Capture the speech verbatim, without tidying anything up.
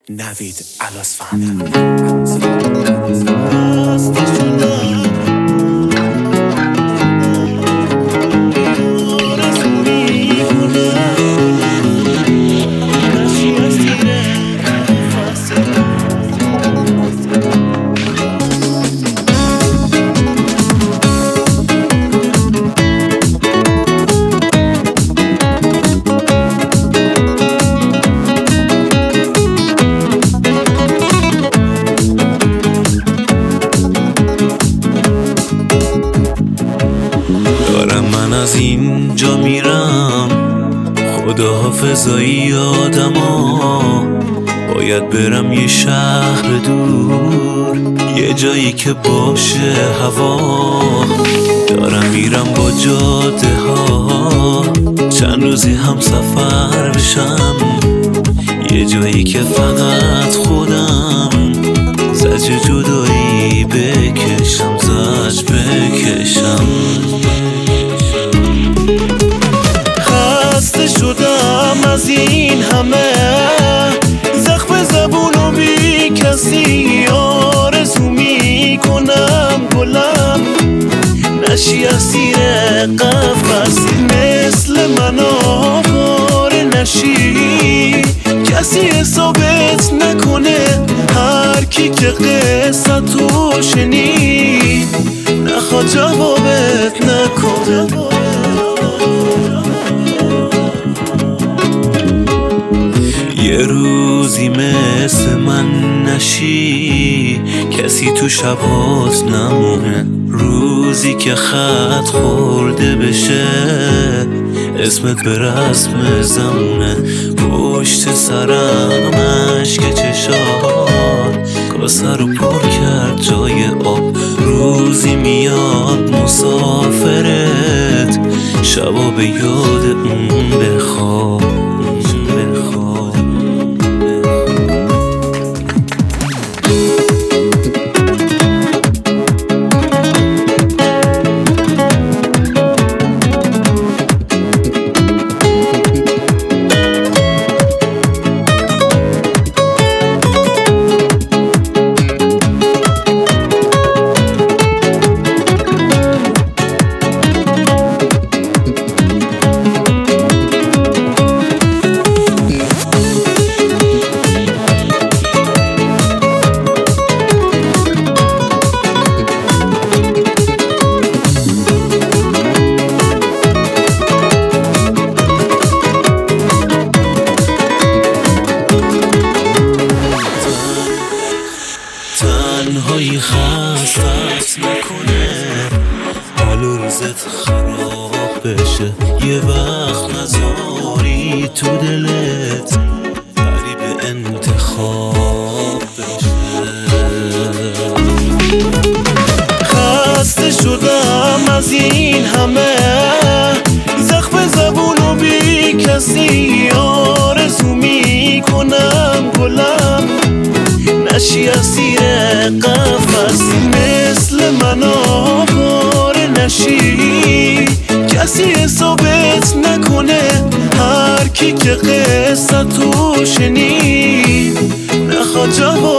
نوید الاسفند. از اینجا میرم خداحافظایی آدما، باید برم یه شهر دور، یه جایی که باشه هوا. دارم میرم با جاده ها، چند روزی هم سفر بشم، یه جایی که فقط خودم زجر جدایی بکشم، زجر بکشم. خسته شدم از این همه زخم زبون و بی کسی، آرزو میکنم گلم نشی اسیر قفس، مثل من آواره نشی، کسی حسابت نکنه، هر کی که قصه تو شنید نخواد جوابت نکنه. یه روزی مثل من نشی، کسی تو شبات نمونه، روزی که خط خورده بشه اسمت به رسم زمونه، پشت سرم اشک چشات کاسه رو پر کرد جای آب، روزی میاد مسافرت شبا به یاد اون بخواب. تنهایی خستت نکنه، حال و روزت خراب بشه، یه وقت نذاری تو دلت غریب انتخاب بشه. خسته شدم از این همه زخم زبون و بی کسی، آرزو میکنم گلم نشی اسیر قفس، مثل من آواره نشی، کسی حسابت نکنه، هر کی که قصه تو شنید نخواد جواب